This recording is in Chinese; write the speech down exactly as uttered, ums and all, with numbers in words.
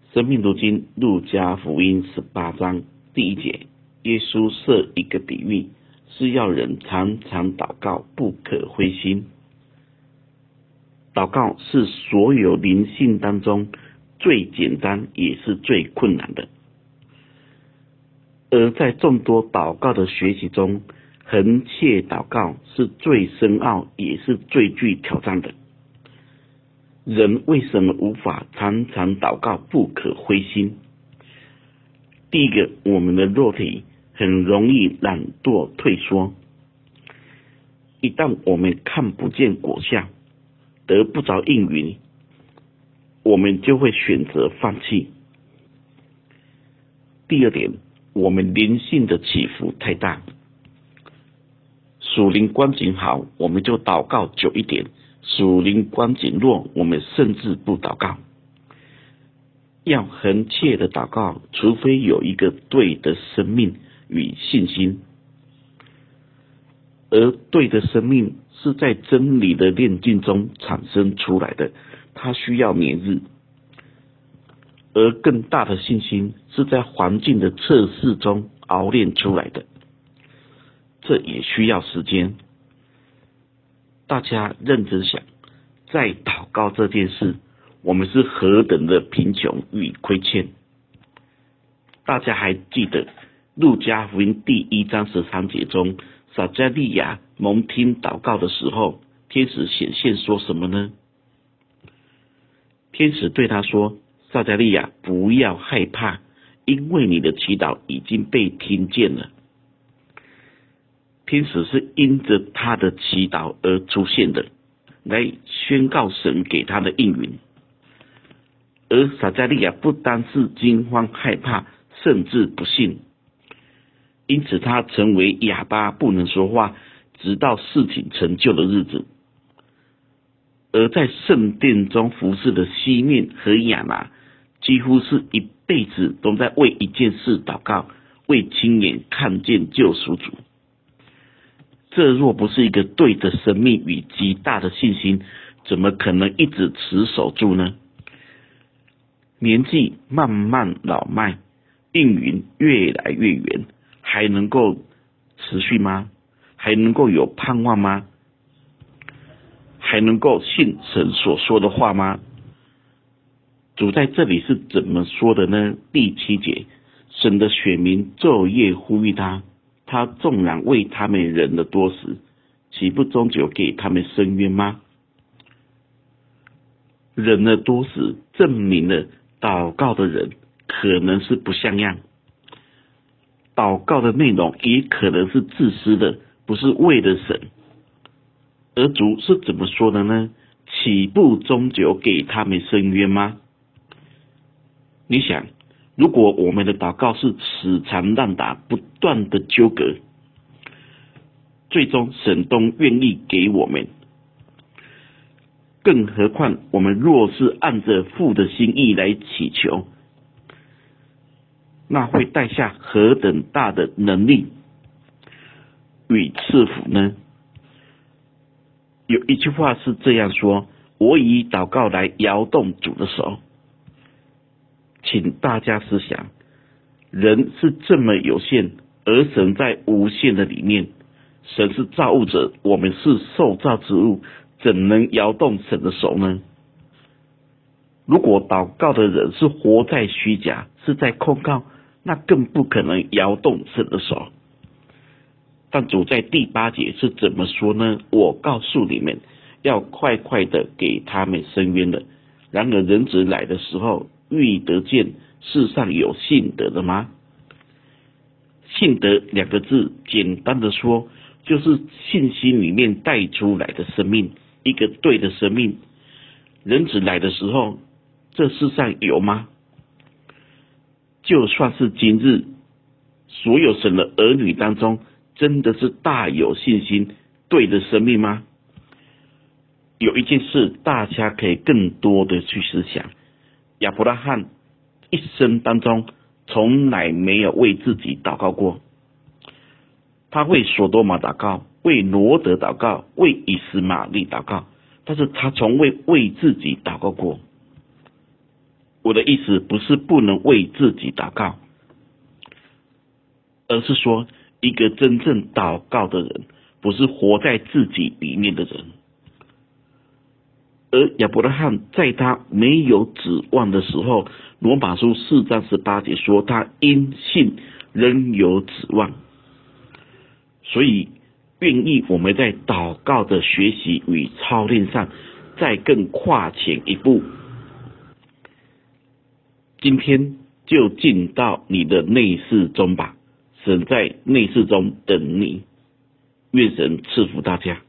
生命读经路加福音十八章第一节，耶稣设一个比喻，是要人常常祷告，不可灰心。祷告是所有灵性当中最简单也是最困难的，而在众多祷告的学习中，恒切祷告是最深奥也是最具挑战的。人为什么无法常常祷告不可灰心？第一个，我们的肉体很容易懒惰退缩，一旦我们看不见果效，得不着应允，我们就会选择放弃。第二点，我们灵性的起伏太大，属灵光景好，我们就祷告久一点；属灵光景弱，我们甚至不祷告。要恒切的祷告，除非有一个对的生命与信心，而对的生命是在真理的炼净中产生出来的，它需要年日；而更大的信心是在环境的测试中熬炼出来的，这也需要时间。大家认真想，在祷告这件事，我们是何等的贫穷与亏欠。大家还记得路加福音第一章十三节中，撒迦利亚蒙听祷告的时候，天使显现说什么呢？天使对他说，撒迦利亚，不要害怕，因为你的祈祷已经被听见了。天使是因着他的祈祷而出现的，来宣告神给他的应允。而撒迦利亚不单是惊慌害怕，甚至不信，因此他成为哑巴，不能说话，直到事情成就的日子。而在圣殿中服侍的西面和亚拿，几乎是一辈子都在为一件事祷告，为亲眼看见救赎主。这若不是一个对的生命与极大的信心，怎么可能一直持守住呢？年纪慢慢老迈，应允越来越远，还能够持续吗？还能够有盼望吗？还能够信神所说的话吗？主在这里是怎么说的呢？第七节，神的选民昼夜呼吁他，他纵然为他们忍了多时，岂不终究给他们伸冤吗？忍了多时，证明了祷告的人可能是不像样，祷告的内容也可能是自私的，不是为了神。而主是怎么说的呢？岂不终究给他们伸冤吗？你想，如果我们的祷告是死缠烂打，不断的纠葛，最终神都愿意给我们，更何况我们若是按着父的心意来祈求，那会带下何等大的能力与赐福呢？有一句话是这样说，我以祷告来摇动主的手。请大家思想，人是这么有限，而神在无限的里面。神是造物者，我们是受造之物，怎能摇动神的手呢？如果祷告的人是活在虚假，是在控告，那更不可能摇动神的手。但主在第八节是怎么说呢？我告诉你们，要快快的给他们伸冤了。然而人子来的时候，欲得见世上有信德的吗？信德两个字，简单的说，就是信心里面带出来的生命，一个对的生命。人子来的时候，这世上有吗？就算是今日，所有神的儿女当中，真的是大有信心对的生命吗？有一件事大家可以更多的去思想，亚伯拉罕一生当中从来没有为自己祷告过，他为所多玛祷告，为罗德祷告，为以实玛利祷告，但是他从未为自己祷告过。 我的意思不是不能为自己祷告，而是说一个真正祷告的人，不是活在自己里面的人。而亚伯拉罕在他没有指望的时候，罗马书四章十八节说他因信仍有指望。所以愿意我们在祷告的学习与操练上再更跨前一步。今天就进到你的内室中吧，神在内室中等你。愿神赐福大家。